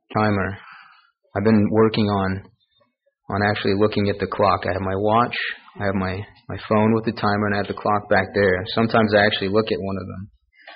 timer. I've been working on actually looking at the clock. I have my watch, I have my phone with the timer, and I have the clock back there. Sometimes I actually look at one of them.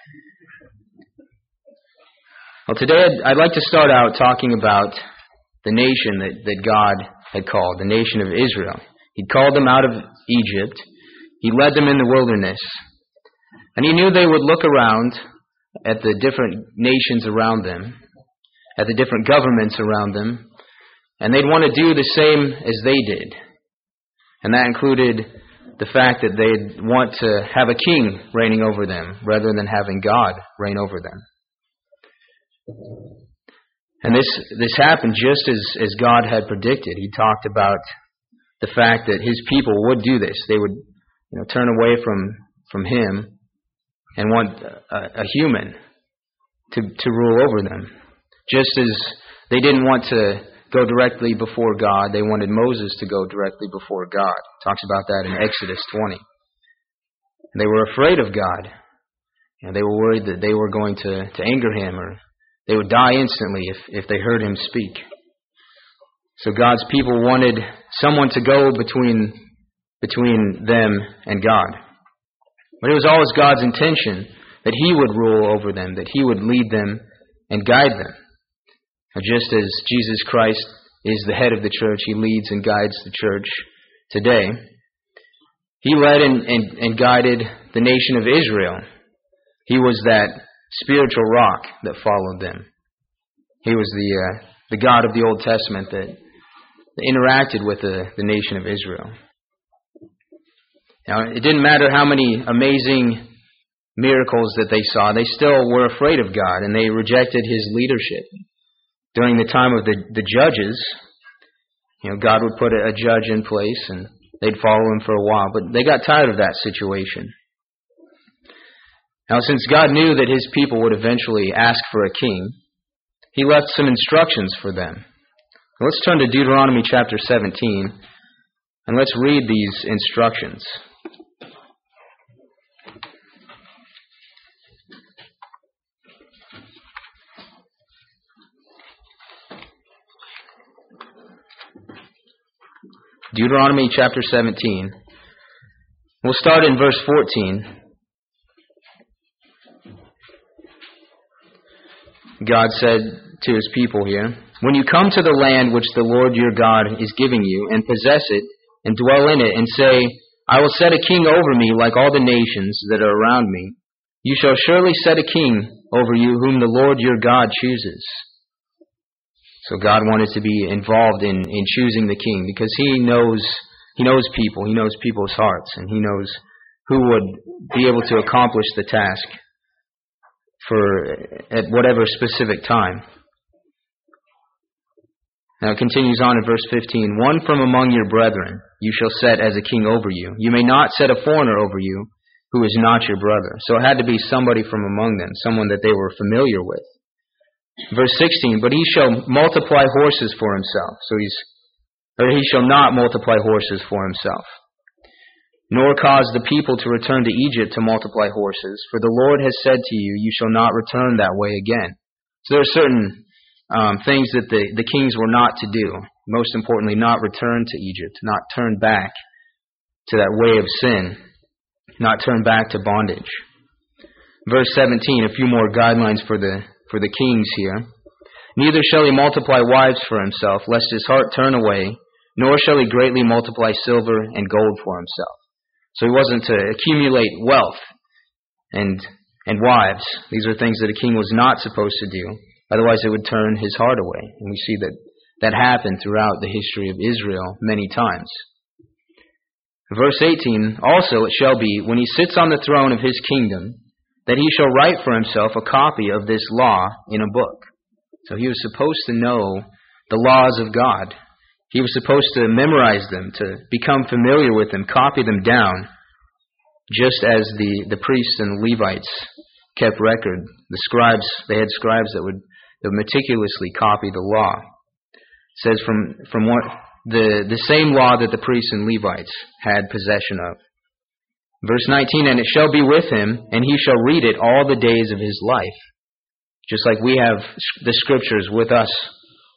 Well, today I'd like to start out talking about the nation that God had called, the nation of Israel. He'd called them out of Egypt. He led them in the wilderness. And he knew they would look around at the different nations around them, at the different governments around them, and they'd want to do the same as they did. And that included the fact that they'd want to have a king reigning over them rather than having God reign over them. And this happened just as God had predicted. He talked about the fact that his people would do this. They would turn away from him and want a human to rule over them. Just as they didn't want to go directly before God, they wanted Moses to go directly before God. It talks about that in Exodus 20. And they were afraid of God. They were worried that they were going to anger him, or they would die instantly if they heard him speak. So God's people wanted someone to go between them and God. But it was always God's intention that he would rule over them, that he would lead them and guide them. Just as Jesus Christ is the head of the church, he leads and guides the church today. He led and guided the nation of Israel. He was that spiritual rock that followed them. He was the God of the Old Testament that interacted with the nation of Israel. Now, it didn't matter how many amazing miracles that they saw, they still were afraid of God, and they rejected his leadership. During the time of the judges, God would put a judge in place, and they'd follow him for a while, but they got tired of that situation. Now, since God knew that his people would eventually ask for a king, he left some instructions for them. Let's turn to Deuteronomy chapter 17, and let's read these instructions. Deuteronomy chapter 17. We'll start in verse 14. God said to his people here, "When you come to the land which the Lord your God is giving you, and possess it, and dwell in it, and say, 'I will set a king over me like all the nations that are around me,' you shall surely set a king over you whom the Lord your God chooses." So God wanted to be involved in choosing the king, because He knows people, He knows people's hearts, and He knows who would be able to accomplish the task at whatever specific time. Now it continues on in verse 15. "One from among your brethren you shall set as a king over you. You may not set a foreigner over you who is not your brother." So it had to be somebody from among them, someone that they were familiar with. Verse 16, "But he shall multiply horses for himself." He shall not multiply horses for himself, nor cause the people to return to Egypt to multiply horses. For the Lord has said to you, you shall not return that way again. So there are certain things that the kings were not to do. Most importantly, not return to Egypt, not turn back to that way of sin, not turn back to bondage. Verse 17, a few more guidelines for the kings here. "Neither shall he multiply wives for himself, lest his heart turn away, nor shall he greatly multiply silver and gold for himself." So he wasn't to accumulate wealth and wives. These are things that a king was not supposed to do. Otherwise it would turn his heart away. And we see that happened throughout the history of Israel many times. Verse 18, "Also it shall be, when he sits on the throne of his kingdom, that he shall write for himself a copy of this law in a book." So he was supposed to know the laws of God. He was supposed to memorize them, to become familiar with them, copy them down, just as the priests and Levites kept record. They had scribes that would meticulously copy the law. It says from what the same law that the priests and Levites had possession of. Verse 19, "And it shall be with him, and he shall read it all the days of his life." Just like we have the scriptures with us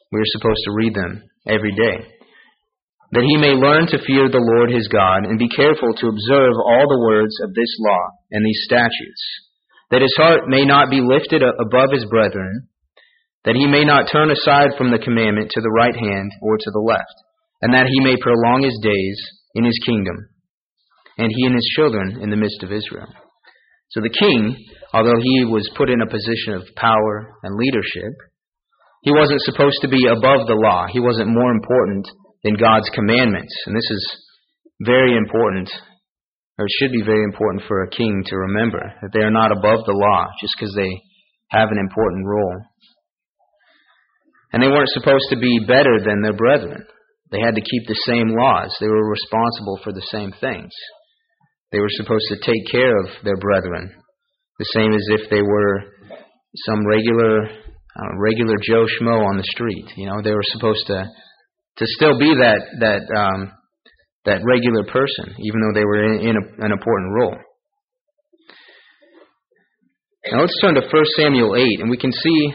We are supposed to read them every day. That he may learn to fear the Lord his God and be careful to observe all the words of this law and these statutes. That his heart may not be lifted above his brethren, that he may not turn aside from the commandment to the right hand or to the left, and that he may prolong his days in his kingdom, and he and his children in the midst of Israel. So the king, although he was put in a position of power and leadership, he wasn't supposed to be above the law. He wasn't more important than God's commandments. And this is very important, or it should be very important for a king to remember, that they are not above the law just because they have an important role. And they weren't supposed to be better than their brethren. They had to keep the same laws. They were responsible for the same things. They were supposed to take care of their brethren, the same as if they were some regular Joe Schmo on the street. They were supposed to still be that regular person, even though they were in an important role. Now let's turn to 1 Samuel 8, and we can see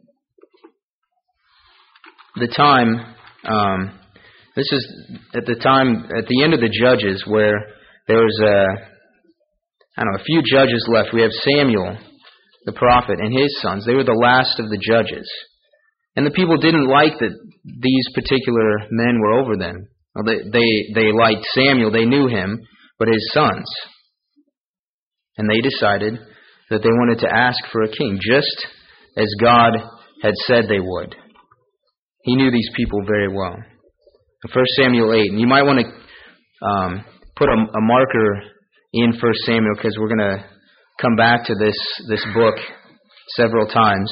the time. This is at the end of the Judges, where there was a few judges left. We have Samuel, the prophet, and his sons. They were the last of the judges. And the people didn't like that these particular men were over them. Well, they liked Samuel, they knew him, but his sons. And they decided that they wanted to ask for a king, just as God had said they would. He knew these people very well. 1 Samuel 8, and you might want to put a marker in 1 Samuel, because we're going to come back to this book several times.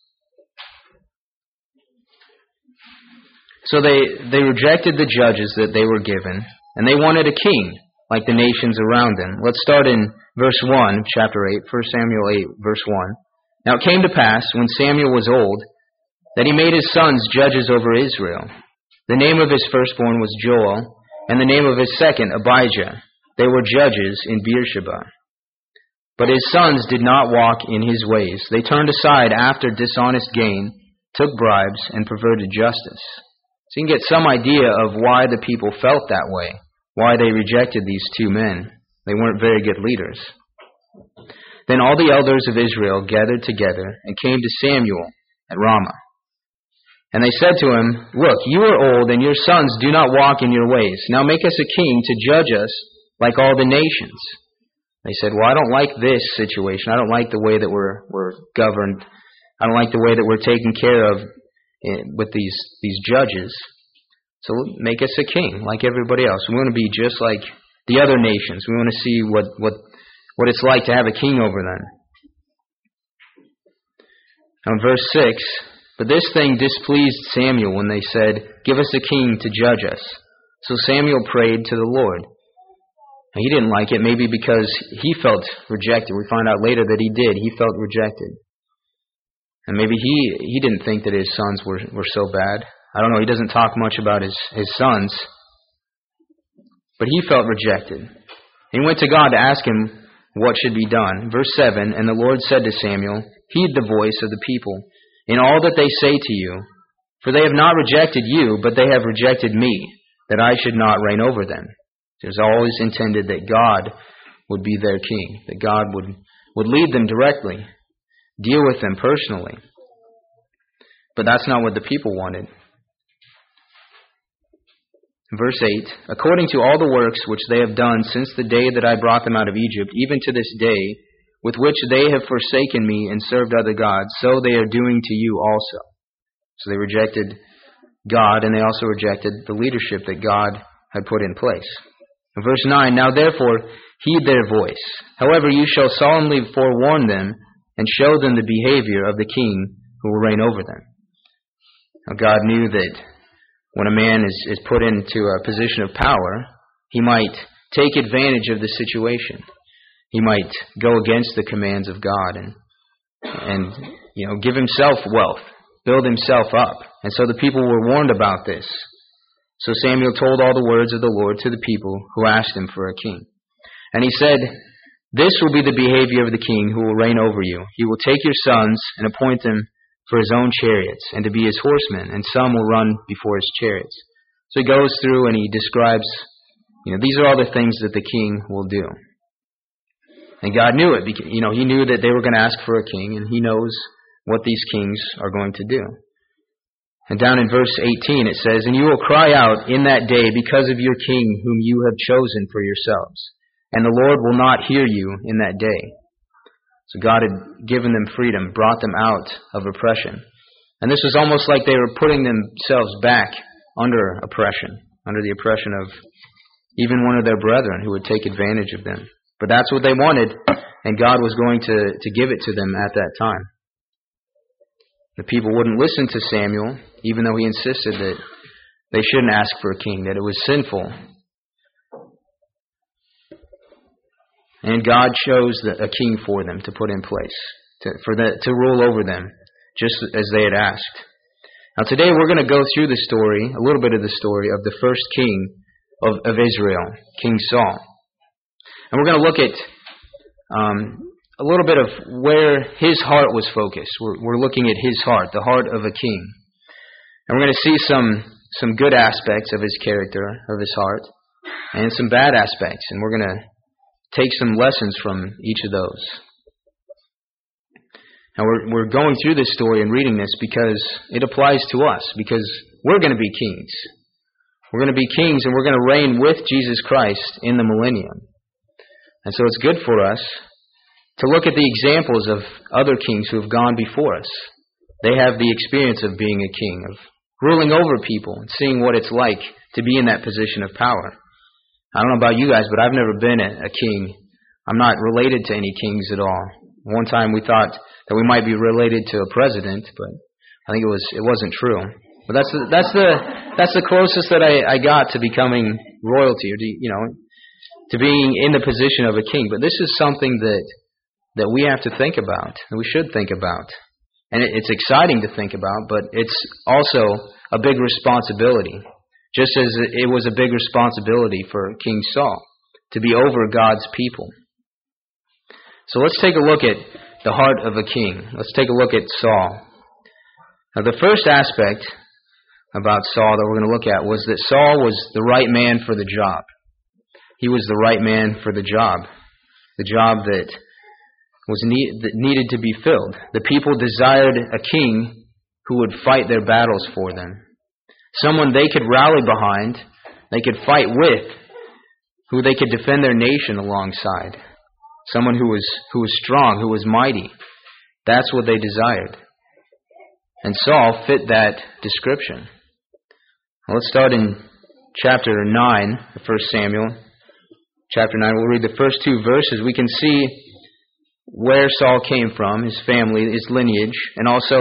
So they rejected the judges that they were given, and they wanted a king like the nations around them. Let's start in verse 1 of chapter 8, 1 Samuel 8, verse 1. Now it came to pass, when Samuel was old, that he made his sons judges over Israel. The name of his firstborn was Joel, and the name of his second Abijah. They were judges in Beersheba. But his sons did not walk in his ways. They turned aside after dishonest gain, took bribes, and perverted justice. So you can get some idea of why the people felt that way, why they rejected these two men. They weren't very good leaders. Then all the elders of Israel gathered together and came to Samuel at Ramah. And they said to him, Look, you are old, and your sons do not walk in your ways. Now make us a king to judge us like all the nations. They said, Well, I don't like this situation. I don't like the way that we're governed. I don't like the way that we're taken care of with these judges. So make us a king like everybody else. We want to be just like the other nations. We want to see what it's like to have a king over them. Now, verse 6, But this thing displeased Samuel when they said, Give us a king to judge us. So Samuel prayed to the Lord. Now, he didn't like it, maybe because he felt rejected. We find out later that he did. He felt rejected. And maybe he didn't think that his sons were so bad. I don't know. He doesn't talk much about his sons. But he felt rejected. He went to God to ask him what should be done. Verse 7, And the Lord said to Samuel, Heed the voice of the people in all that they say to you. For they have not rejected you, but they have rejected me, that I should not reign over them. It was always intended that God would be their king, that God would lead them directly, deal with them personally. But that's not what the people wanted. Verse 8, According to all the works which they have done since the day that I brought them out of Egypt, even to this day, with which they have forsaken me and served other gods, so they are doing to you also. So they rejected God, and they also rejected the leadership that God had put in place. Verse 9, Now therefore heed their voice. However, you shall solemnly forewarn them and show them the behavior of the king who will reign over them. Now God knew that when a man is put into a position of power, he might take advantage of the situation. He might go against the commands of God and give himself wealth, build himself up. And so the people were warned about this. So Samuel told all the words of the Lord to the people who asked him for a king. And he said, This will be the behavior of the king who will reign over you. He will take your sons and appoint them for his own chariots, and to be his horsemen, and some will run before his chariots. So he goes through and he describes, these are all the things that the king will do. And God knew it. He knew that they were going to ask for a king, and he knows what these kings are going to do. And down in verse 18 it says, "And you will cry out in that day because of your king whom you have chosen for yourselves. And the Lord will not hear you in that day." So God had given them freedom, brought them out of oppression. And this was almost like they were putting themselves back under oppression, under the oppression of even one of their brethren who would take advantage of them. But that's what they wanted, and God was going to give it to them at that time. The people wouldn't listen to Samuel, even though he insisted that they shouldn't ask for a king, that it was sinful. And God chose a king for them to put in place, to rule over them, just as they had asked. Now today we're going to go through the story, a little bit of the story of the first king of Israel, King Saul. And we're going to look at a little bit of where his heart was focused. We're looking at his heart, the heart of a king. And we're going to see some good aspects of his character, of his heart, and some bad aspects. And we're going to take some lessons from each of those. Now we're going through this story and reading this because it applies to us, because we're going to be kings. We're going to be kings, and we're going to reign with Jesus Christ in the millennium. And so it's good for us to look at the examples of other kings who have gone before us. They have the experience of being a king, of ruling over people and seeing what it's like to be in that position of power. I don't know about you guys, but I've never been a king. I'm not related to any kings at all. One time we thought that we might be related to a president, but I think it wasn't true. But that's the closest that I got to becoming royalty, or to being in the position of a king. But this is something that we have to think about, and we should think about. And it's exciting to think about, but it's also a big responsibility. Just as it was a big responsibility for King Saul to be over God's people. So let's take a look at the heart of a king. Let's take a look at Saul. Now the first aspect about Saul that we're going to look at was that Saul was the right man for the job. He was the right man for the job that that needed to be filled. The people desired a king who would fight their battles for them. Someone they could rally behind, they could fight with, who they could defend their nation alongside. Someone who was strong, who was mighty. That's what they desired. And Saul fit that description. Well, let's start in chapter 9 of 1 Samuel. Chapter 9, we'll read the first 2 verses. We can see where Saul came from, his family, his lineage, and also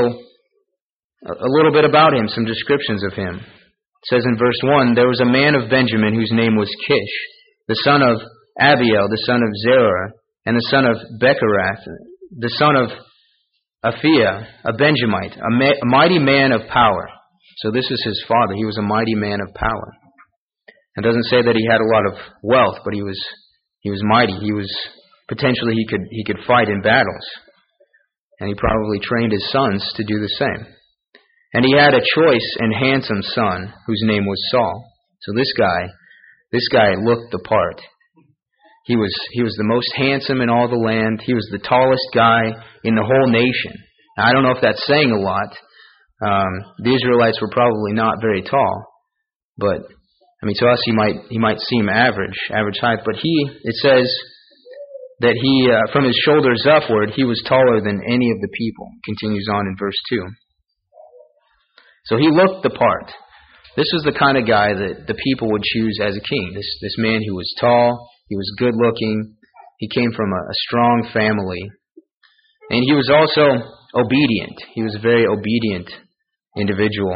a little bit about him, some descriptions of him. It says in verse 1, "There was a man of Benjamin whose name was Kish, the son of Abiel, the son of Zerah, and the son of Bechorath, the son of Aphiah, a Benjamite, a mighty man of power." So this is his father. He was a mighty man of power. It doesn't say that he had a lot of wealth, but he was mighty. He was potentially he could fight in battles, and he probably trained his sons to do the same. And he had a choice and handsome son whose name was Saul. So this guy looked the part. He was the most handsome in all the land. He was the tallest guy in the whole nation. Now, I don't know if that's saying a lot. The Israelites were probably not very tall, but to us he might seem average height. But it says that he from his shoulders upward he was taller than any of the people. Continues on in verse 2. So he looked the part. This was the kind of guy that the people would choose as a king. This man who was tall, he was good looking, he came from a strong family, and he was also obedient. He was a very obedient individual.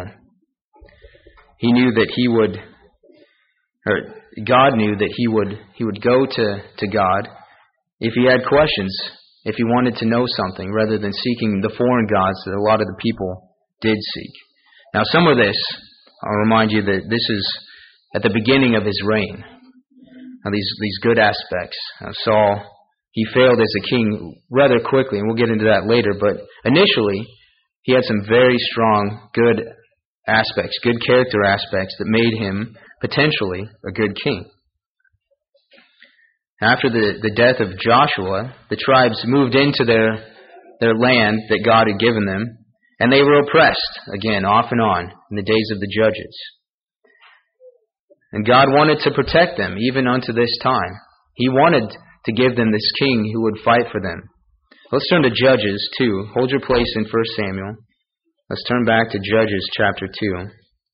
He knew that God knew that he would go to God if he had questions, if he wanted to know something, rather than seeking the foreign gods that a lot of the people did seek. Now, some of this, I'll remind you that this is at the beginning of his reign. Now, these good aspects. Saul, he failed as a king rather quickly, and we'll get into that later, but initially, he had some very strong, good aspects, good character aspects that made him potentially a good king. After the death of Joshua, the tribes moved into their land that God had given them, and they were oppressed, again, off and on, in the days of the judges. And God wanted to protect them, even unto this time. He wanted to give them this king who would fight for them. Let's turn to Judges 2. Hold your place in 1 Samuel. Let's turn back to Judges chapter 2.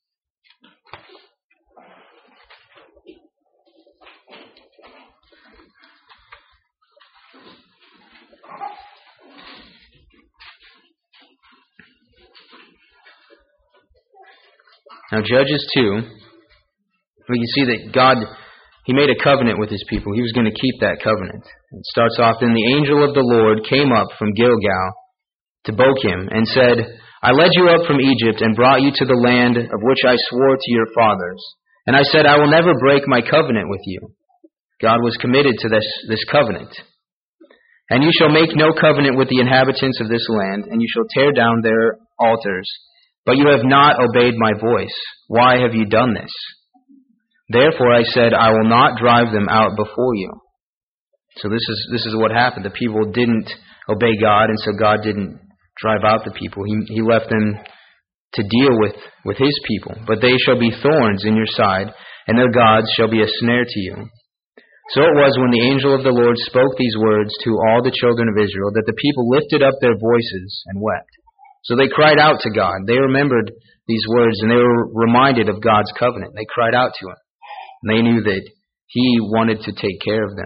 Now, Judges 2, we can see that God, He made a covenant with His people. He was going to keep that covenant. It starts off, "Then the angel of the Lord came up from Gilgal to Bochim and said, I led you up from Egypt and brought you to the land of which I swore to your fathers. And I said, I will never break my covenant with you." God was committed to this covenant. "And you shall make no covenant with the inhabitants of this land, and you shall tear down their altars. But you have not obeyed my voice. Why have you done this? Therefore I said, I will not drive them out before you." So this is what happened. The people didn't obey God, and so God didn't drive out the people. He left them to deal with His people. "But they shall be thorns in your side, and their gods shall be a snare to you." So it was when the angel of the Lord spoke these words to all the children of Israel that the people lifted up their voices and wept. So they cried out to God. They remembered these words, and they were reminded of God's covenant. They cried out to Him. And they knew that He wanted to take care of them.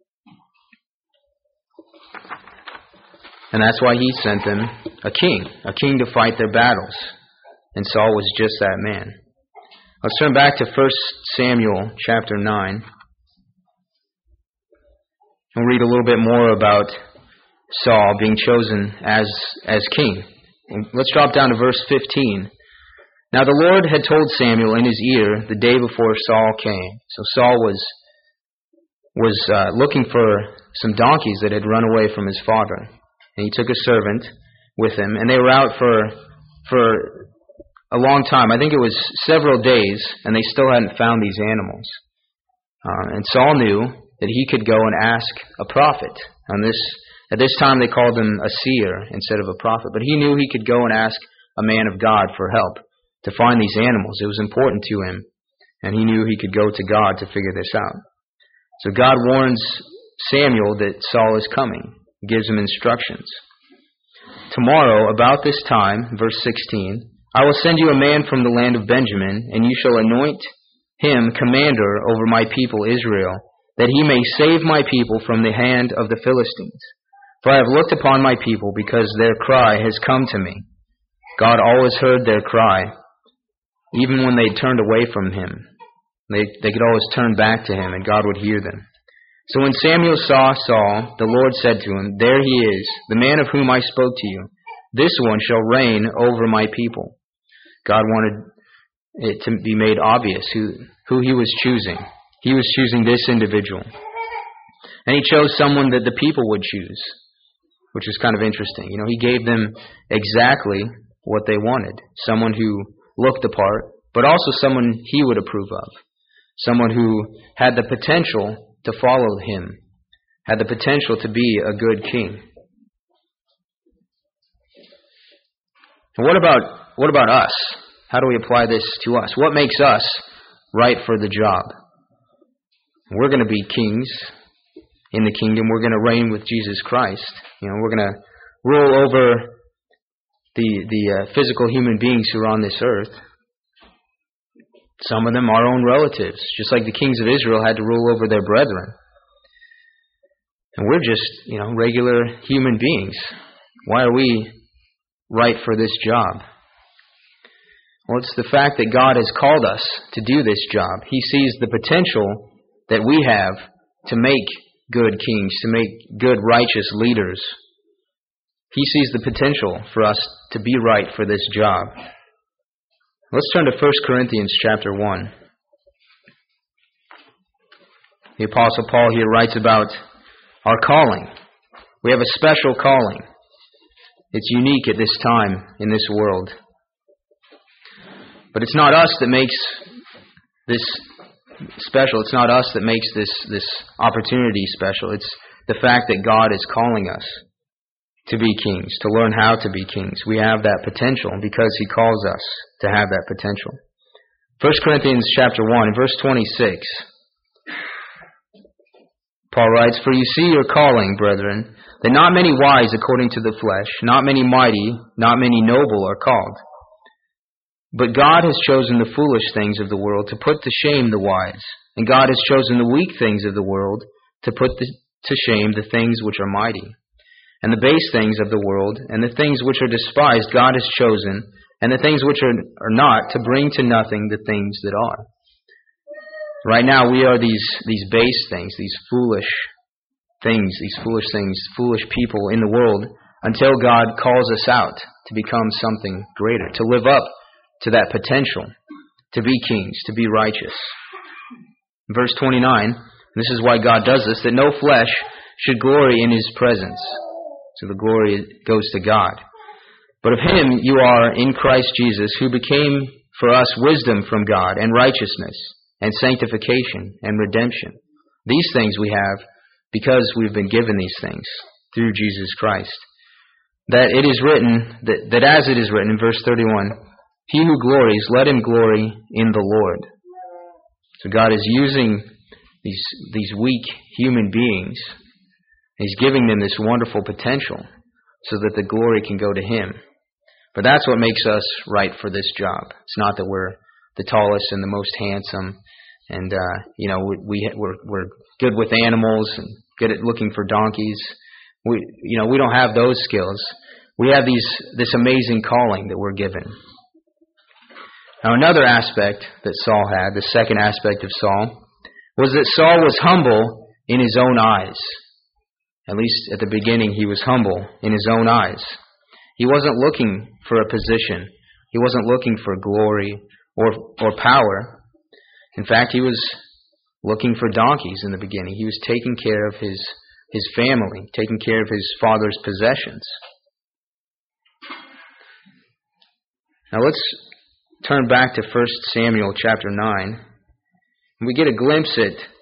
And that's why He sent them a king to fight their battles. And Saul was just that man. Let's turn back to 1 Samuel chapter 9. We'll read a little bit more about Saul being chosen as king. And let's drop down to verse 15. "Now the Lord had told Samuel in his ear the day before Saul came." So Saul was looking for some donkeys that had run away from his father. And he took a servant with him, and they were out for a long time. I think it was several days, and they still hadn't found these animals. And Saul knew that he could go and ask a prophet. At this time they called him a seer instead of a prophet. But he knew he could go and ask a man of God for help to find these animals. It was important to him, and he knew he could go to God to figure this out. So God warns Samuel that Saul is coming. He gives him instructions. "Tomorrow, about this time," verse 16, "I will send you a man from the land of Benjamin, and you shall anoint him commander over my people Israel, that he may save my people from the hand of the Philistines. For I have looked upon my people, because their cry has come to me." God always heard their cry, even when they turned away from Him. They could always turn back to Him, and God would hear them. "So when Samuel saw Saul, the Lord said to him, There he is, the man of whom I spoke to you. This one shall reign over my people." God wanted it to be made obvious who He was choosing. He was choosing this individual. And He chose someone that the people would choose, which is kind of interesting. He gave them exactly what they wanted. Someone who looked the part, but also someone He would approve of. Someone who had the potential to follow Him, had the potential to be a good king. And what about us? How do we apply this to us? What makes us right for the job? We're going to be kings in the kingdom. We're going to reign with Jesus Christ. We're going to rule over the physical human beings who are on this earth. Some of them our own relatives, just like the kings of Israel had to rule over their brethren. And we're just, regular human beings. Why are we right for this job? Well, it's the fact that God has called us to do this job. He sees the potential that we have to make good kings, to make good, righteous leaders. He sees the potential for us to be right for this job. Let's turn to 1 Corinthians chapter 1. The Apostle Paul here writes about our calling. We have a special calling. It's unique at this time in this world. But it's not us that makes this special. It's not us that makes this opportunity special. It's the fact that God is calling us to be kings, to learn how to be kings. We have that potential because He calls us to have that potential. 1 Corinthians chapter 1, verse 26. Paul writes, "For you see your calling, brethren, that not many wise according to the flesh, not many mighty, not many noble are called. But God has chosen the foolish things of the world to put to shame the wise. And God has chosen the weak things of the world to put to shame the things which are mighty. And the base things of the world, and the things which are despised, God has chosen, and the things which are not, to bring to nothing the things that are." Right now we are these base things, these foolish things, foolish people in the world, until God calls us out to become something greater, to live up to that potential, to be kings, to be righteous. Verse 29, this is why God does this, that no flesh should glory in His presence. So the glory goes to God. "But of Him you are in Christ Jesus, who became for us wisdom from God, and righteousness, and sanctification, and redemption. These things we have because we've been given these things through Jesus Christ. That it is written, that as it is written in verse 31, he who glories, let him glory in the Lord." So God is using these weak human beings. He's giving them this wonderful potential so that the glory can go to Him. But that's what makes us right for this job. It's not that we're the tallest and the most handsome, and we're good with animals and good at looking for donkeys. We don't have those skills. We have this amazing calling that we're given. Now, another aspect that Saul had, the second aspect of Saul, was that Saul was humble in his own eyes. At least at the beginning, he was humble in his own eyes. He wasn't looking for a position. He wasn't looking for glory or power. In fact, he was looking for donkeys in the beginning. He was taking care of his family, taking care of his father's possessions. Now let's turn back to 1 Samuel chapter 9. We get a glimpse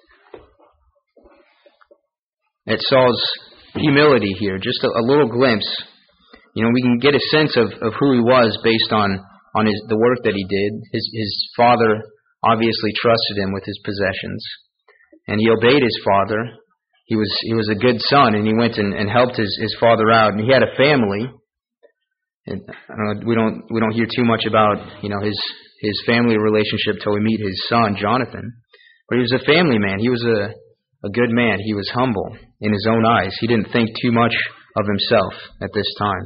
at Saul's humility here, just a little glimpse. We can get a sense of who he was based on the work that he did. His father obviously trusted him with his possessions, and he obeyed his father. He was a good son, and he went and helped his father out, and he had a family. And we don't hear too much about his family relationship till we meet his son Jonathan. But he was a family man. He was a good man. He was humble in his own eyes. He didn't think too much of himself at this time.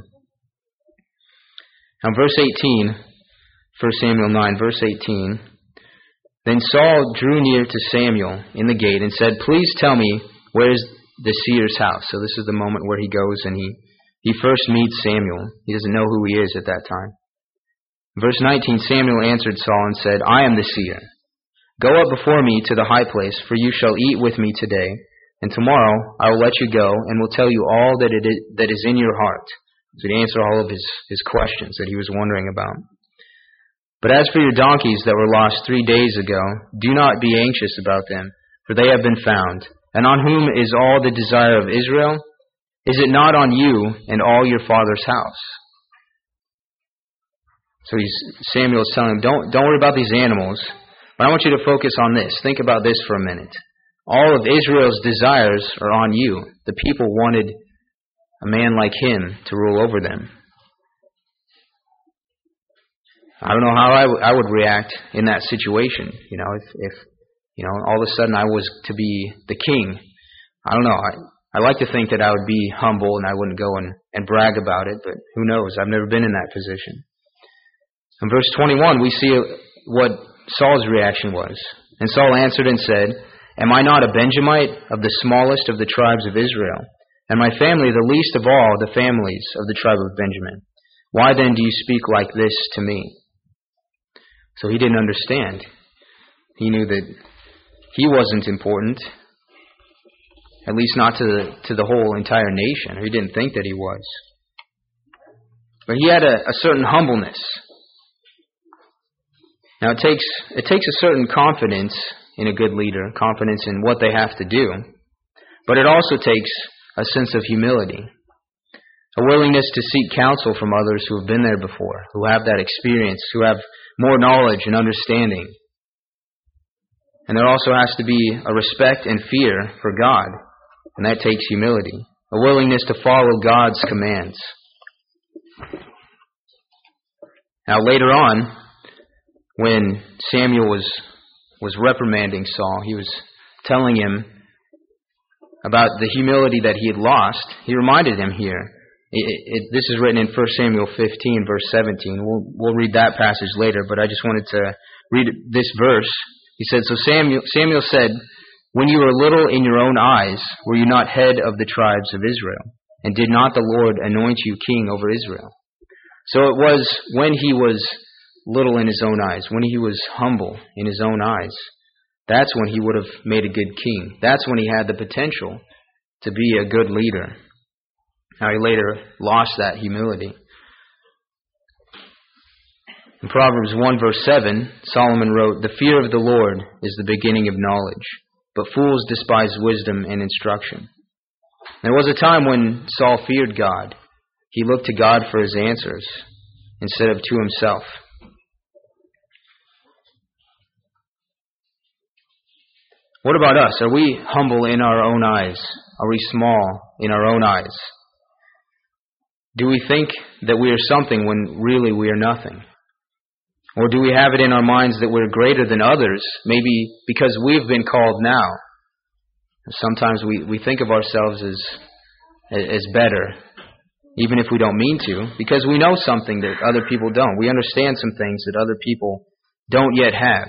Now, verse 18, 1 Samuel 9, verse 18. Then Saul drew near to Samuel in the gate and said, "Please tell me, where is the seer's house?" So this is the moment where he goes and he first meets Samuel. He doesn't know who he is at that time. Verse 19, Samuel answered Saul and said, "I am the seer. Go up before me to the high place, for you shall eat with me today, and tomorrow I will let you go and will tell you all that is in your heart." So he answered all of his questions that he was wondering about. "But as for your donkeys that were lost 3 days ago, do not be anxious about them, for they have been found. And on whom is all the desire of Israel? Is it not on you and all your father's house?" So Samuel is telling him, don't worry about these animals, but I want you to focus on this. Think about this for a minute. All of Israel's desires are on you. The people wanted a man like him to rule over them. I don't know how I would react in that situation. If all of a sudden I was to be the king. I don't know. I like to think that I would be humble and I wouldn't go and brag about it, but who knows? I've never been in that position. In verse 21, we see what Saul's reaction was. And Saul answered and said, "Am I not a Benjamite, of the smallest of the tribes of Israel, and my family the least of all the families of the tribe of Benjamin? Why then do you speak like this to me?" So he didn't understand. He knew that he wasn't important, at least not to the whole entire nation. He didn't think that he was. But he had a certain humbleness. Now it takes a certain confidence in a good leader, confidence in what they have to do, but it also takes a sense of humility, a willingness to seek counsel from others who have been there before, who have that experience, who have more knowledge and understanding. And there also has to be a respect and fear for God, and that takes humility, a willingness to follow God's commands. Now later on, when Samuel was reprimanding Saul, he was telling him about the humility that he had lost. He reminded him here. This is written in 1 Samuel 15, verse 17. We'll read that passage later, but I just wanted to read this verse. He said, so Samuel said, when you were little in your own eyes, were you not head of the tribes of Israel? And did not the Lord anoint you king over Israel? So it was when he was little in his own eyes, when he was humble in his own eyes, that's when he would have made a good king. That's when he had the potential to be a good leader. Now he later lost that humility. In Proverbs 1 verse 7, Solomon wrote, the fear of the Lord is the beginning of knowledge, but fools despise wisdom and instruction. There was a time when Saul feared God. He looked to God for his answers instead of to himself. What about us? Are we humble in our own eyes? Are we small in our own eyes? Do we think that we are something when really we are nothing? Or do we have it in our minds that we're greater than others, maybe because we've been called now? Sometimes we think of ourselves as better, even if we don't mean to, because we know something that other people don't. We understand some things that other people don't yet have.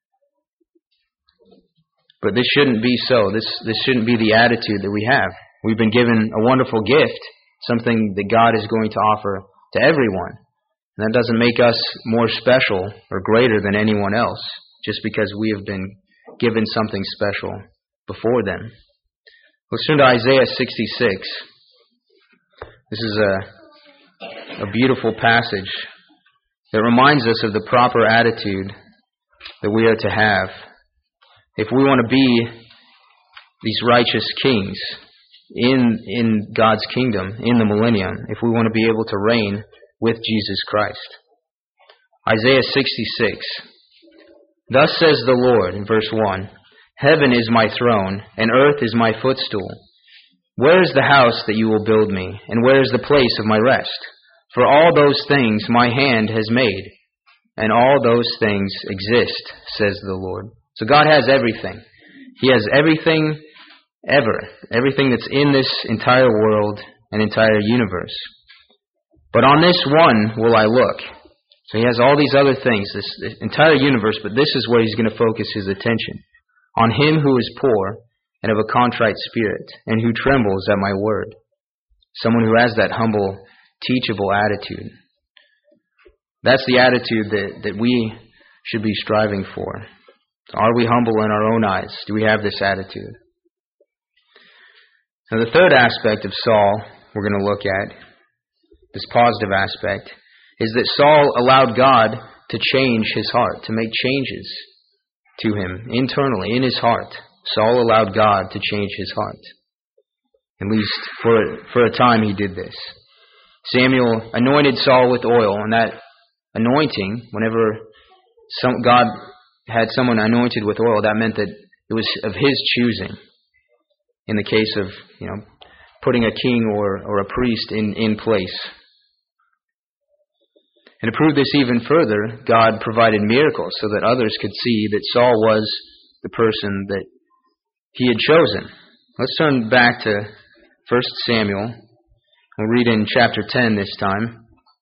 But this shouldn't be so. This shouldn't be the attitude that we have. We've been given a wonderful gift, something that God is going to offer to everyone. And that doesn't make us more special or greater than anyone else, just because we have been given something special before them. Let's turn to Isaiah 66. This is a beautiful passage that reminds us of the proper attitude that we are to have if we want to be these righteous kings in God's kingdom, in the millennium, if we want to be able to reign with Jesus Christ. Isaiah 66. Thus says the Lord, in verse 1, heaven is my throne, and earth is my footstool. Where is the house that you will build me, and where is the place of my rest? For all those things my hand has made, and all those things exist, says the Lord. So God has everything. He has everything ever, everything that's in this entire world and entire universe. But on this one will I look. So he has all these other things, this entire universe, but this is where he's going to focus his attention. On him who is poor and of a contrite spirit, and who trembles at my word. Someone who has that humble, teachable attitude. That's the attitude that we should be striving for. Are we humble in our own eyes? Do we have this attitude? Now the third aspect of Saul we're going to look at, this positive aspect, is that Saul allowed God to change his heart, to make changes to him internally, in his heart. Saul allowed God to change his heart. At least for a time he did this. Samuel anointed Saul with oil, and that anointing, whenever God had someone anointed with oil, that meant that it was of his choosing. In the case of, putting a king or a priest in place. And to prove this even further, God provided miracles so that others could see that Saul was the person that he had chosen. Let's turn back to 1 Samuel. We'll read in chapter 10 this time.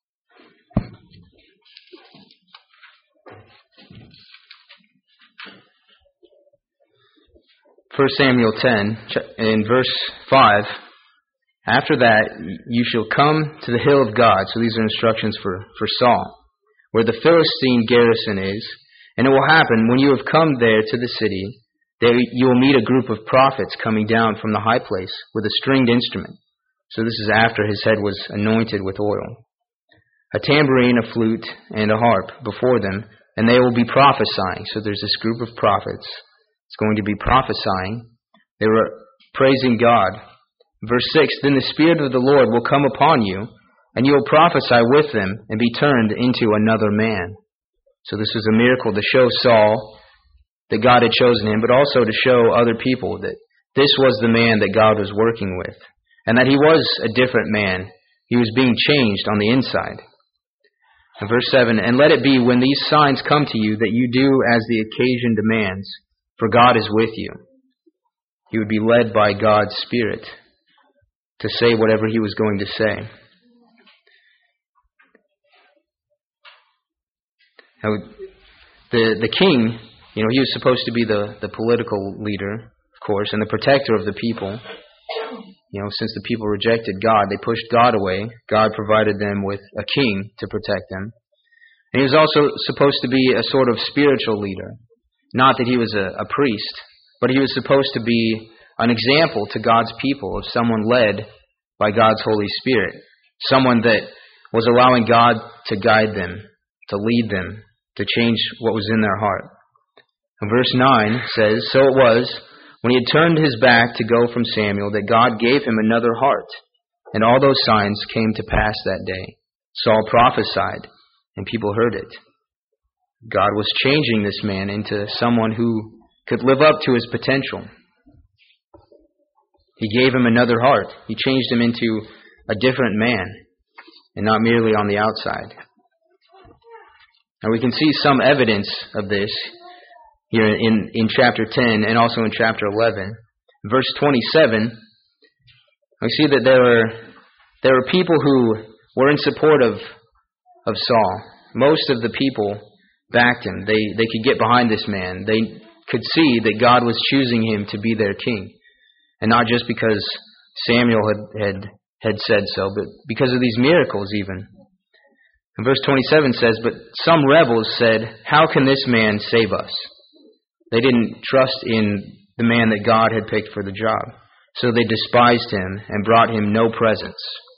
1 Samuel 10, in verse 5, after that you shall come to the hill of God. So these are instructions for Saul, where the Philistine garrison is. And it will happen, when you have come there to the city, there you will meet a group of prophets coming down from the high place with a stringed instrument. So this is after his head was anointed with oil. a tambourine, a flute, and a harp before them, and they will be prophesying. So there's this group of prophets. It's going to be prophesying. They were praising God. Verse 6, then the Spirit of the Lord will come upon you, and you will prophesy with them and be turned into another man. So this was a miracle to show Saul that God had chosen him, but also to show other people that this was the man that God was working with, and that he was a different man. He was being changed on the inside. And verse 7, and let it be when these signs come to you that you do as the occasion demands, for God is with you. He would be led by God's Spirit to say whatever he was going to say. Now, the king, he was supposed to be the political leader, of course, and the protector of the people. Since the people rejected God, they pushed God away. God provided them with a king to protect them. And he was also supposed to be a sort of spiritual leader. Not that he was a priest, but he was supposed to be an example to God's people of someone led by God's Holy Spirit. Someone that was allowing God to guide them, to lead them, to change what was in their heart. And verse 9 says, so it was, when he had turned his back to go from Samuel, that God gave him another heart. And all those signs came to pass that day. Saul prophesied, and people heard it. God was changing this man into someone who could live up to his potential. He gave him another heart. He changed him into a different man, and not merely on the outside. Now we can see some evidence of this here in chapter 10 and also in chapter 11. Verse 27, we see that there were people who were in support of Saul. Most of the people backed him. They could get behind this man. They could see that God was choosing him to be their king. And not just because Samuel had said so, but because of these miracles even. And verse 27 says, but some rebels said, how can this man save us? They didn't trust in the man that God had picked for the job. So they despised him and brought him no presents.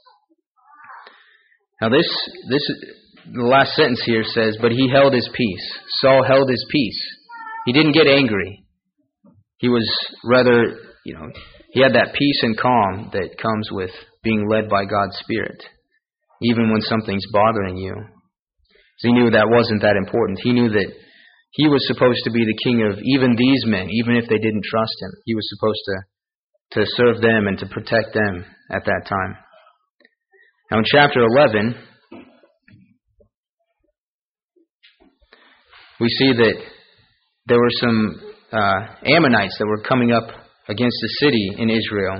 Now the last sentence here says, but he held his peace. Saul held his peace. He didn't get angry. He was rather, he had that peace and calm that comes with being led by God's Spirit, even when something's bothering you. He knew that wasn't that important. He knew that he was supposed to be the king of even these men, even if they didn't trust him. He was supposed to serve them and to protect them at that time. Now in chapter 11, we see that there were some Ammonites that were coming up against the city in Israel.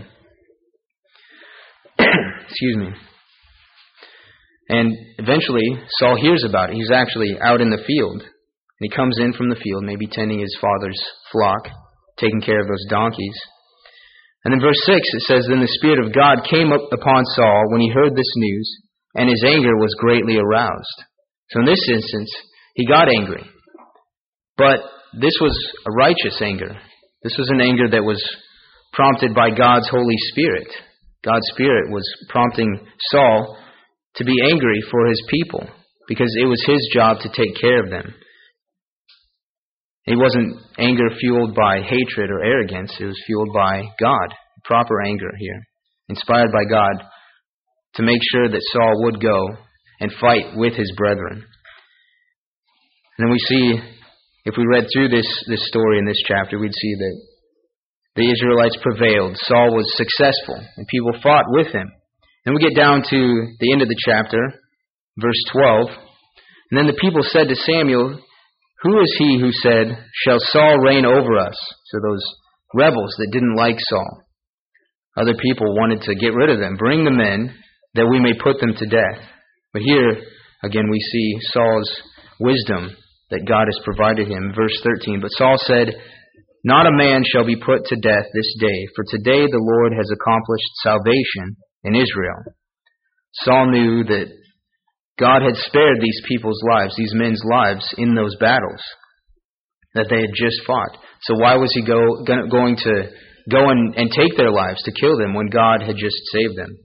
Excuse me. And eventually, Saul hears about it. He's actually out in the field. And he comes in from the field, maybe tending his father's flock, taking care of those donkeys. And in verse 6 it says, then the Spirit of God came up upon Saul when he heard this news, and his anger was greatly aroused. So in this instance, he got angry. But this was a righteous anger. This was an anger that was prompted by God's Holy Spirit. God's Spirit was prompting Saul to be angry for his people, because it was his job to take care of them. It wasn't anger fueled by hatred or arrogance. It was fueled by God. Proper anger here. Inspired by God to make sure that Saul would go and fight with his brethren. And then we see, if we read through this story in this chapter, we'd see that the Israelites prevailed. Saul was successful, and people fought with him. Then we get down to the end of the chapter, verse 12. And then the people said to Samuel, who is he who said, shall Saul reign over us? So those rebels that didn't like Saul. Other people wanted to get rid of them. Bring them in, that we may put them to death. But here, again, we see Saul's wisdom that God has provided him. Verse 13, but Saul said, not a man shall be put to death this day, for today the Lord has accomplished salvation in Israel. Saul knew that God had spared these people's lives, these men's lives, in those battles that they had just fought. So why was he going to go and take their lives, to kill them, when God had just saved them?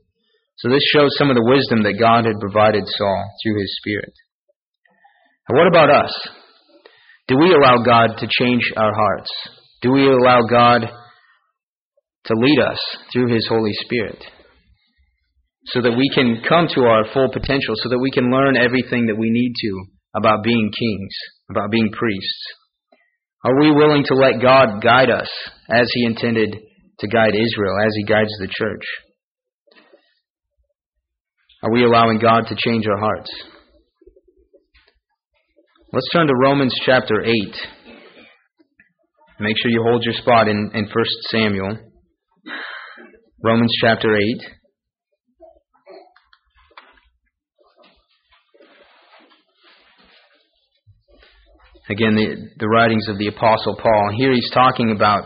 So this shows some of the wisdom that God had provided Saul through his Spirit. And what about us? Do we allow God to change our hearts? Do we allow God to lead us through His Holy Spirit so that we can come to our full potential, so that we can learn everything that we need to about being kings, about being priests? Are we willing to let God guide us as He intended to guide Israel, as He guides the church? Are we allowing God to change our hearts? Let's turn to Romans chapter 8. Make sure you hold your spot in 1 Samuel. Romans chapter 8. Again, the writings of the Apostle Paul. Here he's talking about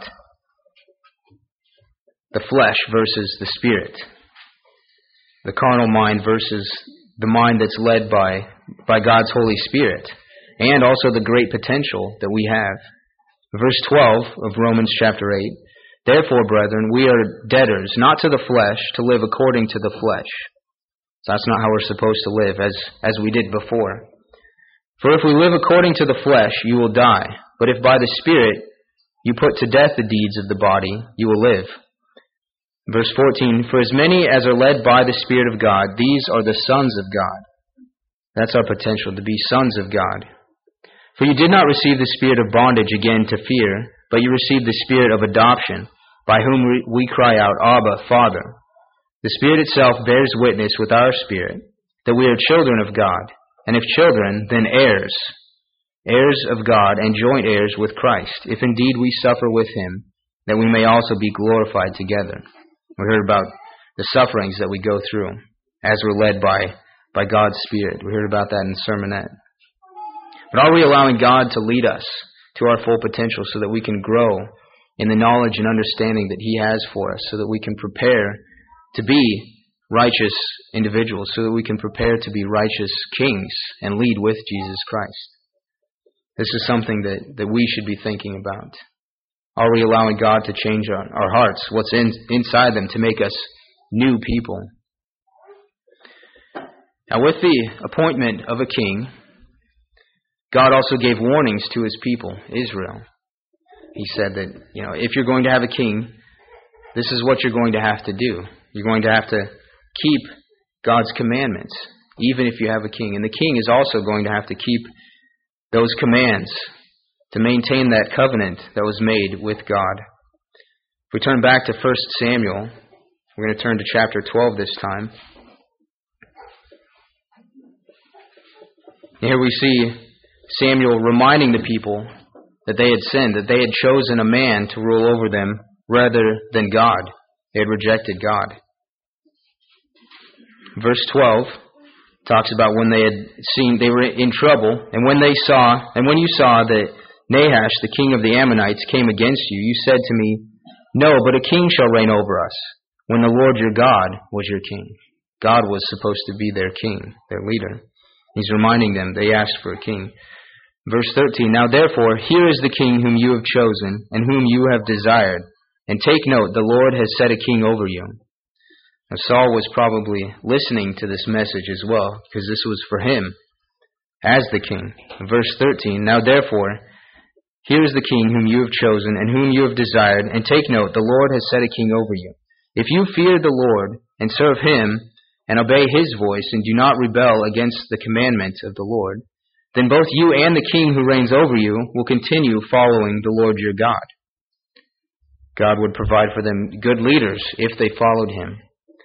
the flesh versus the spirit. The carnal mind versus the mind that's led by God's Holy Spirit. And also the great potential that we have. Verse 12 of Romans chapter 8. Therefore, brethren, we are debtors, not to the flesh, to live according to the flesh. So that's not how we're supposed to live, as we did before. For if we live according to the flesh, you will die. But if by the Spirit you put to death the deeds of the body, you will live. Verse 14, for as many as are led by the Spirit of God, these are the sons of God. That's our potential, to be sons of God. For you did not receive the spirit of bondage again to fear, but you received the Spirit of adoption, by whom we cry out, Abba, Father. The Spirit itself bears witness with our spirit that we are children of God, and if children, then heirs, heirs of God and joint heirs with Christ, if indeed we suffer with Him, that we may also be glorified together. We heard about the sufferings that we go through as we're led by God's Spirit. We heard about that in the sermonette. But are we allowing God to lead us to our full potential so that we can grow in the knowledge and understanding that He has for us, so that we can prepare to be righteous individuals, so that we can prepare to be righteous kings and lead with Jesus Christ? This is something that we should be thinking about. Are we allowing God to change our hearts, what's inside them, to make us new people? Now, with the appointment of a king, God also gave warnings to His people, Israel. He said that, if you're going to have a king, this is what you're going to have to do. You're going to have to keep God's commandments, even if you have a king. And the king is also going to have to keep those commands to maintain that covenant that was made with God. If we turn back to 1 Samuel, we're going to turn to chapter 12 this time. Here we see Samuel reminding the people that they had sinned, that they had chosen a man to rule over them rather than God. They had rejected God. Verse 12 talks about when they had seen they were in trouble, and when you saw that Nahash, the king of the Ammonites, came against you, you said to me, no, but a king shall reign over us, when the Lord your God was your king. God was supposed to be their king, their leader. He's reminding them they asked for a king. Verse 13, now therefore, here is the king whom you have chosen, and whom you have desired. And take note, the Lord has set a king over you. Now Saul was probably listening to this message as well, because this was for him as the king. Verse 13, now therefore, here is the king whom you have chosen, and whom you have desired. And take note, the Lord has set a king over you. If you fear the Lord, and serve Him, and obey His voice, and do not rebel against the commandment of the Lord, then both you and the king who reigns over you will continue following the Lord your God. God would provide for them good leaders if they followed Him.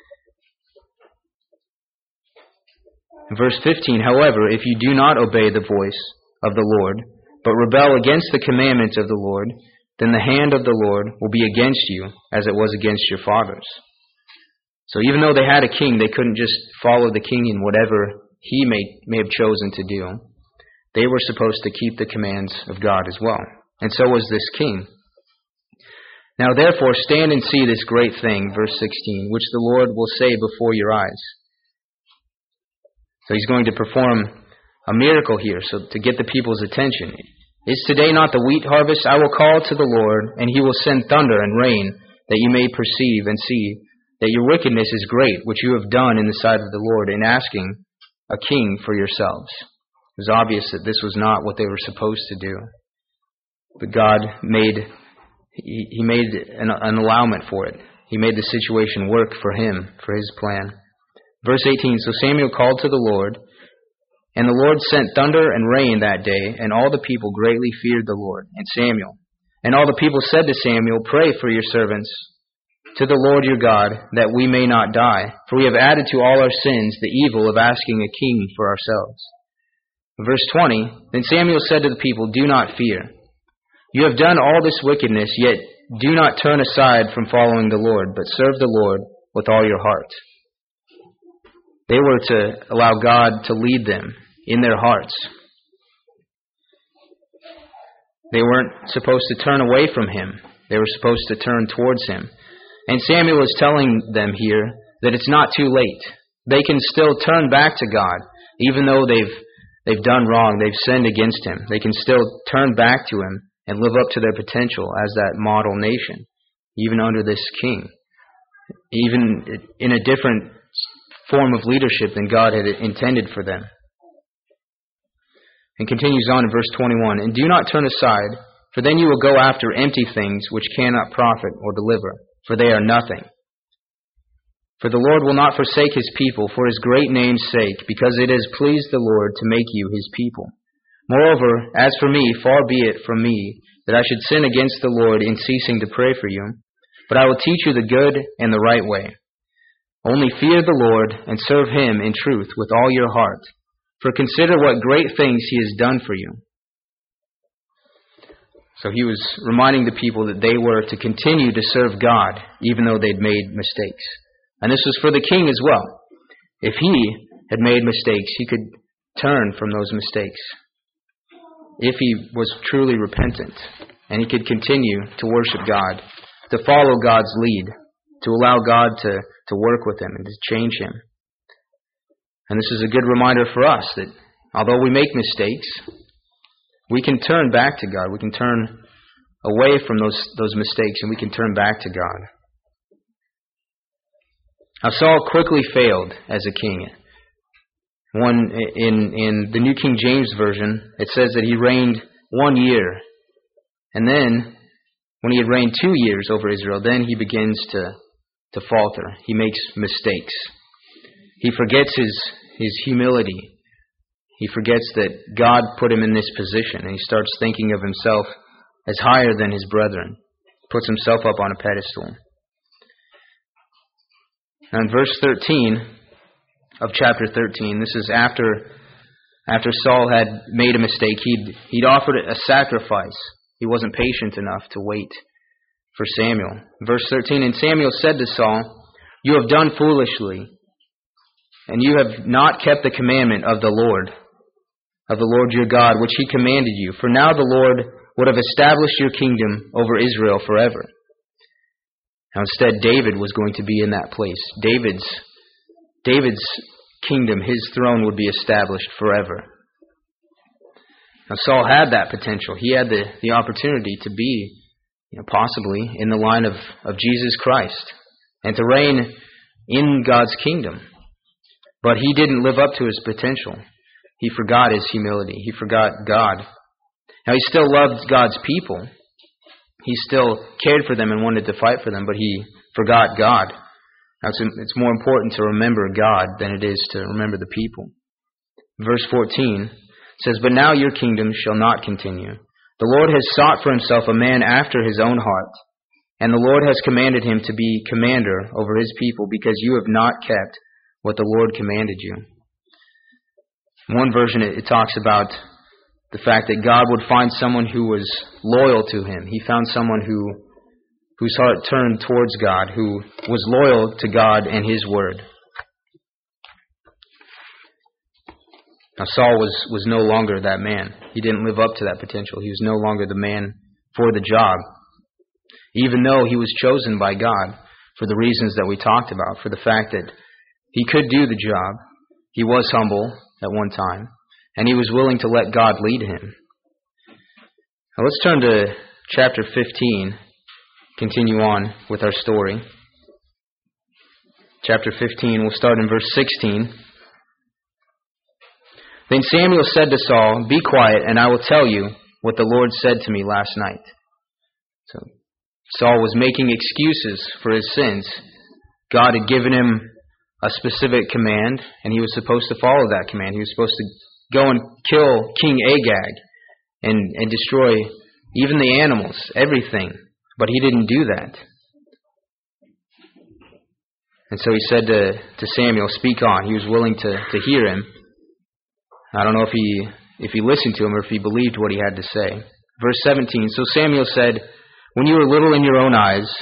Verse 15, however, if you do not obey the voice of the Lord, but rebel against the commandments of the Lord, then the hand of the Lord will be against you, as it was against your fathers. So even though they had a king, they couldn't just follow the king in whatever he may have chosen to do. They were supposed to keep the commands of God as well. And so was this king. Now therefore stand and see this great thing, verse 16, which the Lord will say before your eyes. So He's going to perform a miracle here, so to get the people's attention. Is today not the wheat harvest? I will call to the Lord, and He will send thunder and rain, that you may perceive and see that your wickedness is great, which you have done in the sight of the Lord, in asking a king for yourselves. It was obvious that this was not what they were supposed to do. But God made an allowance for it. He made the situation work for him, for his plan. Verse 18, so Samuel called to the Lord, and the Lord sent thunder and rain that day, and all the people greatly feared the Lord and Samuel. And all the people said to Samuel, pray for your servants to the Lord your God, that we may not die. For we have added to all our sins the evil of asking a king for ourselves. Verse 20, then Samuel said to the people, do not fear. You have done all this wickedness, yet do not turn aside from following the Lord, but serve the Lord with all your heart. They were to allow God to lead them in their hearts. They weren't supposed to turn away from him. They were supposed to turn towards him. And Samuel is telling them here that it's not too late. They can still turn back to God, even though they've done wrong, they've sinned against him. They can still turn back to him and live up to their potential as that model nation, even under this king, even in a different form of leadership than God had intended for them. And continues on in verse 21, and do not turn aside, for then you will go after empty things which cannot profit or deliver, for they are nothing. For the Lord will not forsake his people for his great name's sake, because it has pleased the Lord to make you his people. Moreover, as for me, far be it from me that I should sin against the Lord in ceasing to pray for you, but I will teach you the good and the right way. Only fear the Lord and serve him in truth with all your heart, for consider what great things he has done for you. So he was reminding the people that they were to continue to serve God, even though they'd made mistakes. And this was for the king as well. If he had made mistakes, he could turn from those mistakes. If he was truly repentant, and he could continue to worship God, to follow God's lead, to allow God to work with him and to change him. And this is a good reminder for us that although we make mistakes, we can turn back to God. We can turn away from those mistakes, and we can turn back to God. Now Saul quickly failed as a king. In the New King James Version, it says that he reigned 1 year. And then, when he had reigned 2 years over Israel, then he begins to falter. He makes mistakes. He forgets his humility. He forgets that God put him in this position, and he starts thinking of himself as higher than his brethren. Puts himself up on a pedestal. Now in verse 13 of chapter 13, this is after Saul had made a mistake. He'd offered a sacrifice. He wasn't patient enough to wait for Samuel. Verse 13, and Samuel said to Saul, you have done foolishly, and you have not kept the commandment of the Lord your God, which he commanded you. For now the Lord would have established your kingdom over Israel forever. Now instead, David was going to be in that place. David's kingdom, his throne, would be established forever. Now Saul had that potential. He had the opportunity to be, possibly in the line of Jesus Christ and to reign in God's kingdom. But he didn't live up to his potential. He forgot his humility. He forgot God. Now he still loved God's people. He still cared for them and wanted to fight for them, but he forgot God. Now it's more important to remember God than it is to remember the people. Verse 14 says, but now your kingdom shall not continue. The Lord has sought for himself a man after his own heart, and the Lord has commanded him to be commander over his people, because you have not kept what the Lord commanded you. In one version, it talks about the fact that God would find someone who was loyal to him. He found someone whose heart turned towards God, who was loyal to God and his word. Now Saul was no longer that man. He didn't live up to that potential. He was no longer the man for the job, even though he was chosen by God for the reasons that we talked about, for the fact that he could do the job. He was humble at one time, and he was willing to let God lead him. Now let's turn to chapter 15, continue on with our story. chapter 15. We'll start in verse 16. Then Samuel said to Saul, "Be quiet, and I will tell you what the Lord said to me last night." So Saul was making excuses for his sins. God had given him a specific command, and he was supposed to follow that command. He was supposed to go and kill King Agag and destroy even the animals, everything. But he didn't do that. And so he said to Samuel, "Speak on." He was willing to hear him. I don't know if he listened to him or if he believed what he had to say. Verse 17, so Samuel said, "When you were little in your own eyes,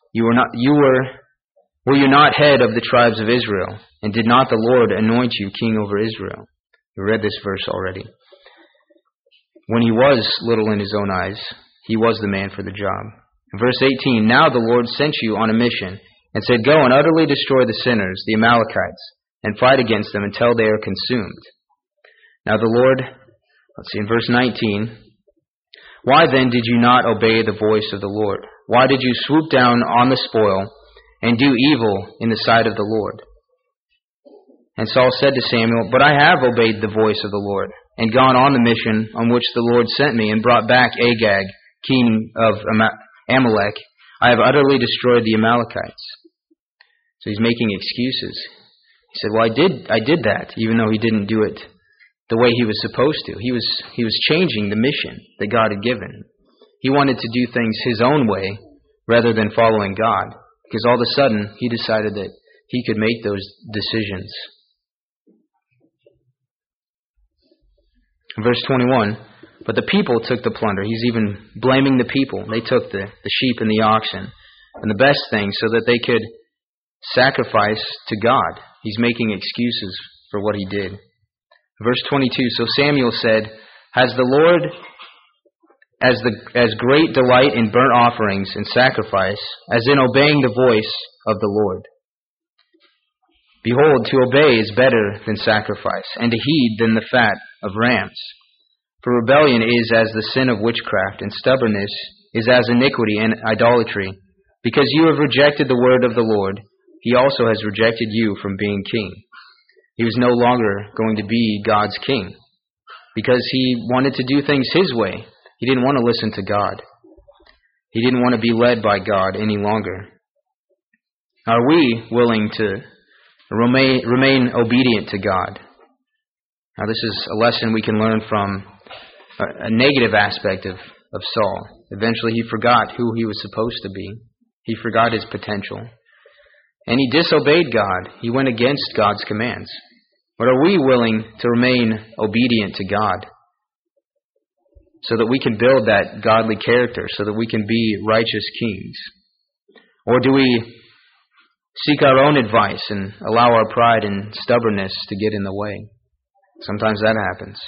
were you not head of the tribes of Israel? And did not the Lord anoint you king over Israel?" We read this verse already. When he was little in his own eyes, he was the man for the job. Verse 18, "Now the Lord sent you on a mission and said, 'Go and utterly destroy the sinners, the Amalekites, and fight against them until they are consumed.' Now the Lord," in verse 19, "Why then did you not obey the voice of the Lord? Why did you swoop down on the spoil and do evil in the sight of the Lord?" And Saul said to Samuel, "But I have obeyed the voice of the Lord, and gone on the mission on which the Lord sent me, and brought back Agag, king of Amalek. I have utterly destroyed the Amalekites." So he's making excuses. He said, "Well, I did that, even though he didn't do it the way he was supposed to." He was changing the mission that God had given him. He wanted to do things his own way rather than following God, because all of a sudden he decided that he could make those decisions. Verse 21, "But the people took the plunder." He's even blaming the people. They took the sheep and the oxen and the best things so that they could sacrifice to God. He's making excuses for what he did. Verse 22, so Samuel said, "Has the Lord as great delight in burnt offerings and sacrifice as in obeying the voice of the Lord? Behold, to obey is better than sacrifice, and to heed than the fat of rams. For rebellion is as the sin of witchcraft, and stubbornness is as iniquity and idolatry. Because you have rejected the word of the Lord, he also has rejected you from being king." He was no longer going to be God's king because he wanted to do things his way. He didn't want to listen to God. He didn't want to be led by God any longer. Are we willing to remain obedient to God? Now, this is a lesson we can learn from a negative aspect of Saul. Eventually, he forgot who he was supposed to be. He forgot his potential. And he disobeyed God. He went against God's commands. But are we willing to remain obedient to God so that we can build that godly character, so that we can be righteous kings? Or do we seek our own advice and allow our pride and stubbornness to get in the way? Sometimes that happens.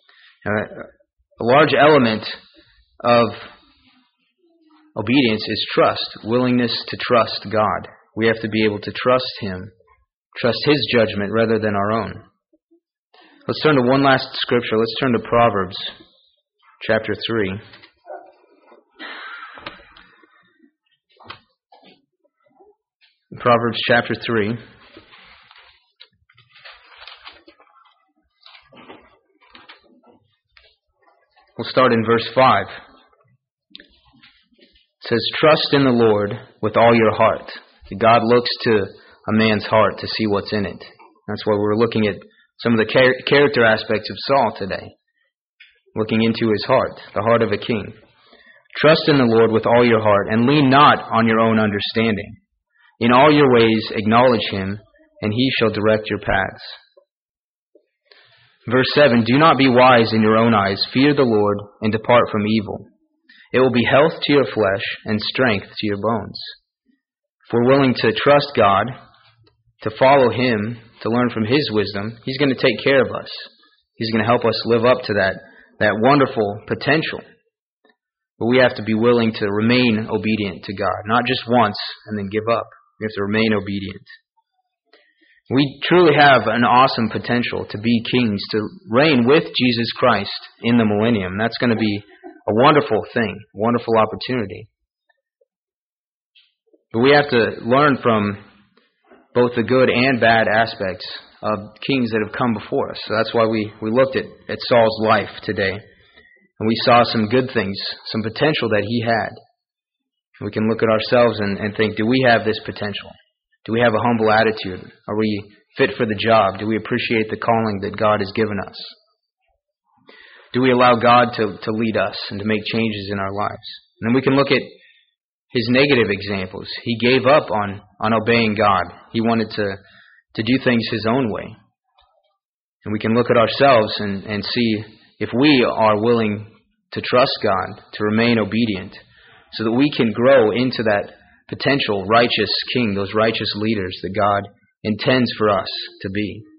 A large element of obedience is trust, willingness to trust God. We have to be able to trust Him, trust His judgment rather than our own. Let's turn to one last scripture. Let's turn to Proverbs chapter 3. Proverbs chapter 3. We'll start in verse 5. It says, "Trust in the Lord with all your heart." God looks to a man's heart to see what's in it. That's why we're looking at some of the character aspects of Saul today. Looking into his heart, the heart of a king. "Trust in the Lord with all your heart, and lean not on your own understanding. In all your ways acknowledge Him, and He shall direct your paths." Verse 7, "Do not be wise in your own eyes. Fear the Lord, and depart from evil. It will be health to your flesh, and strength to your bones." If we're willing to trust God, to follow Him, to learn from His wisdom, He's going to take care of us. He's going to help us live up to that wonderful potential. But we have to be willing to remain obedient to God, not just once and then give up. We have to remain obedient. We truly have an awesome potential to be kings, to reign with Jesus Christ in the millennium. That's going to be a wonderful thing, a wonderful opportunity. But we have to learn from both the good and bad aspects of kings that have come before us. So that's why we looked at Saul's life today. And we saw some good things, some potential that he had. We can look at ourselves and think, do we have this potential? Do we have a humble attitude? Are we fit for the job? Do we appreciate the calling that God has given us? Do we allow God to lead us and to make changes in our lives? And then we can look at his negative examples. He gave up on obeying God. He wanted to do things his own way. And we can look at ourselves and see if we are willing to trust God, to remain obedient, so that we can grow into that potential righteous king, those righteous leaders that God intends for us to be.